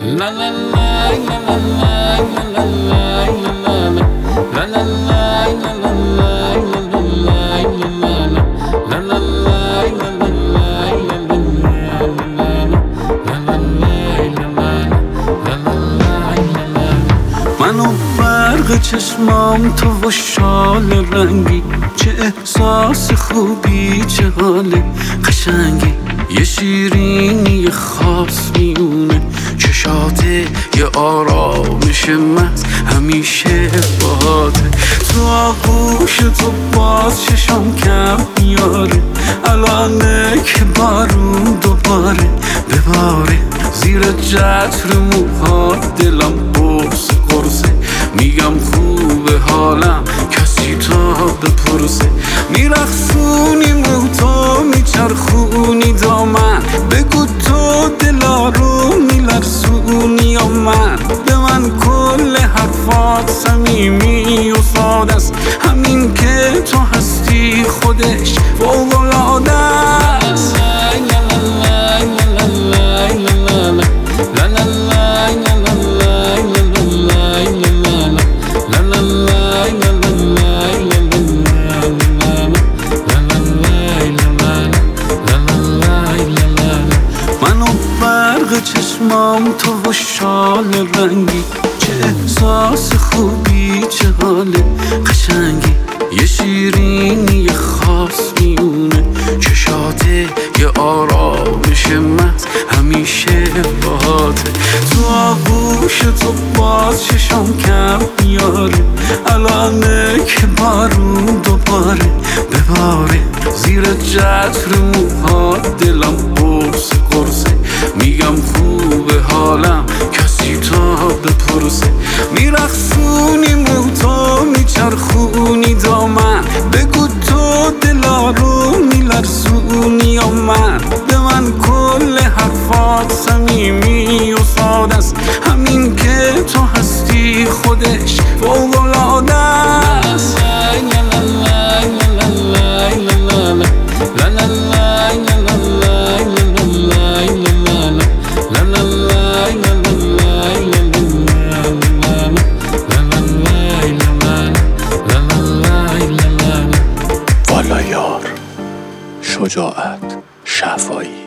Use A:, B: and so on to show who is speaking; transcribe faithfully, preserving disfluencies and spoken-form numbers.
A: من و برق چشمام تو و شال رنگی، چه احساس خوبی، چه حال قشنگی. یه شیرینی خاص میونه چشاته، یه آرامش محض همیشه باهاته. تو آغوش تو باز چشم کم میاره، الانه که بارون دوباره بباره. زیر جتر موها دلم قرص قرصه، میگم خوبه حالم کسی تا بپرسه. میرخصونی موتو میچرخونی دامن، بگو تو دلا رو میلرزونی یا من. به من کل حرفات صمیمی و ساده است، همین که تو هستی خودش فوق‌العاده است. چشمام تو و شال رنگی، چه احساس خوبی، چه حال قشنگی. یه شیرینی خاص میونه چشاته، یه آرامش محض همیشه باهاته. تو آغوش تو باز چشم کم میاره، الانه که بارون دوباره بباره. زیر جتر موها دلم قرص قرصه، میگم خوبه حالم کسی تا بپرسه. میرخصونی موتو میچرخونی دامن، بگو تو دلا رو میلرزونی یا من. به من کل حرفات صمیمی و ساده است، همین که تو هستی خودش فوق‌العاده است.
B: والا یار، شجاعت، شفایی.